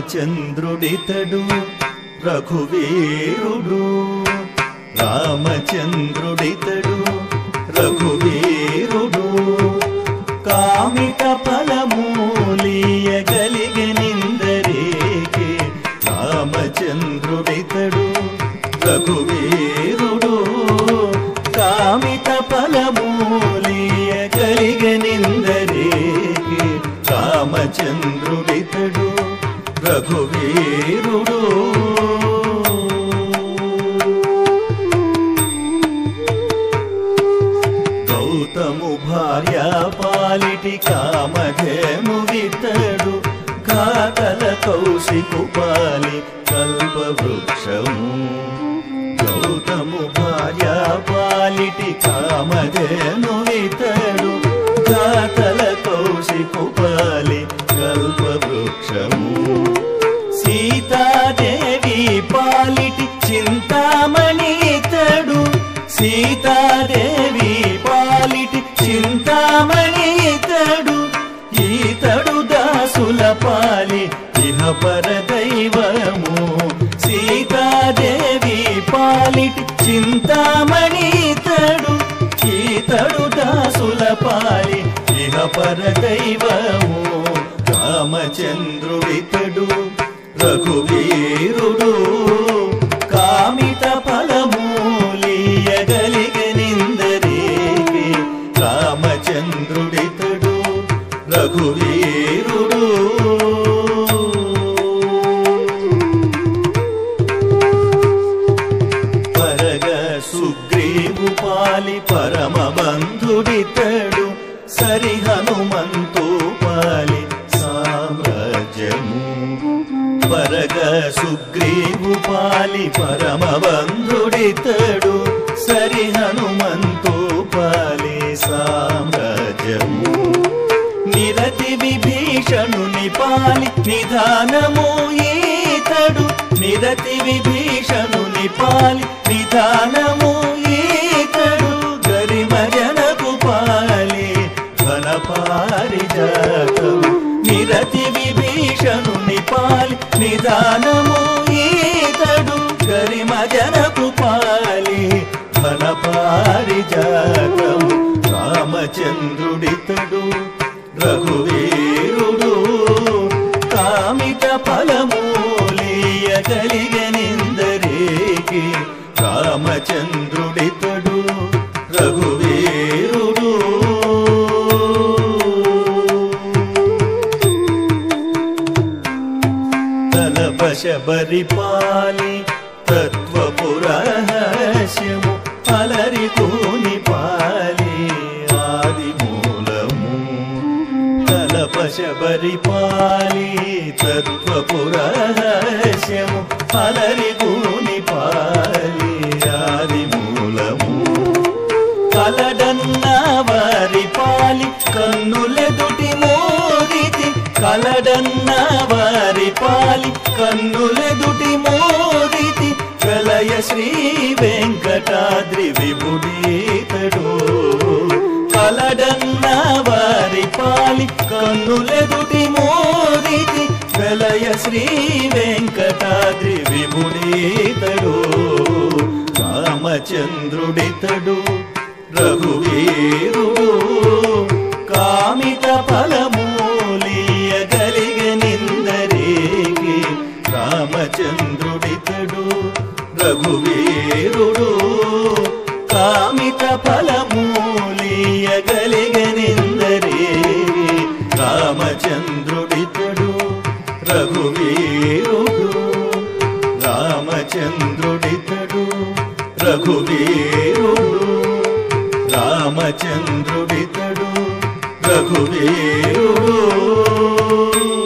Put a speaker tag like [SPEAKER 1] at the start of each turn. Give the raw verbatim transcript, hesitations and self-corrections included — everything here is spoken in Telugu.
[SPEAKER 1] రామచంద్రుడితడు రఘువీరుడు రామచంద్రుడితడు రఘువీరుడు కామిత ఫలమూలియగలిగెనిందరేకే రామచంద్రుడితడు రఘువీరుడు కామిత ఫలమూలియగలిగెనిందరేకే రామచంద్రుడితడు రఘువీరుడు గౌతము భార్య పాలిటి కామధేను వితడు కాకల కౌశికు పాలి కల్పవృక్షము గౌతము భార్య పాలిటి కామధేను వితడు కాకల కౌశికు పాలి కల్పవృక్షము సీతాదేవి పాలిటి చింతామణి ఇతడు సీతాదేవి పాలిటి చింతామణి ఇతడు ఈతడు దాసుల పాలి ఇహ పరదైవము సీతాదేవి పాలిటి చింతామణి ఇతడు ఈతడు దాసుల పాలి ఇహ పరదైవము రామచంద్రుడితడు రఘువీరుడు కామిత ఫలమూలియగలిగెనిందరేకే రామచంద్రుడితడు రఘువీరుడు పరగ సుగ్రీవు పాలి పరమ బంధుడితడు సరి హనుమంతు పాలి సామ్రాజ్యము పరగ సుగ్రీవు పాలి పరమ బంధుడితడు సరి హనుమంతు పాలి సామ్రాజ్యము నిరతి విభీషణుని పాలి నిధానము ఈతడు నిరతి విభీషణుని పాలి నిధానము ఈతడు గరిమజనకు పాలి ఘన పారిజాతము నిరతి విభీషణుని పాలి నిధానము ఈతడు గరిమజనకు పాలి ఘన పారిజాతము రామచంద్రుడితడు రఘువీరుడు కామిత ఫలమూలియగలిగెనిందరేకే రామచంద్రుడితడు రఘువీరుడు తలపశబరి పాలి తత్వపురహస్యము అలరికోని పాలి ఆది మూలము తలపశబరి పాలి తత్వపురహస్యము అలరికోని పాలి ఆది మూలము కలడన్న వారి పాలి కన్నులెదుటి మోదితి కలడన్న వారి పాలి కన్నులెదుటి మోదితి కలయ శ్రీ వెంకటాద్రి విభుడీతడు కలడన్న వారి పాలి కన్నులెదుటి మోదితి కలయ శ్రీ వెంకటాద్రి విభుడీతడు రామచంద్రుడితడు రఘువీరుడు కామిత ఫలమూలియగలిగెనిందరేకే రామచంద్రుడితడు రఘువీరుడు కామిత ఫలమూలియగలిగెనిందరేకే రామచంద్రుడితడు రఘువీరుడు రామచంద్రుడితడు రఘువీరుడు రామచంద్రుడితడు రఘువీరుడు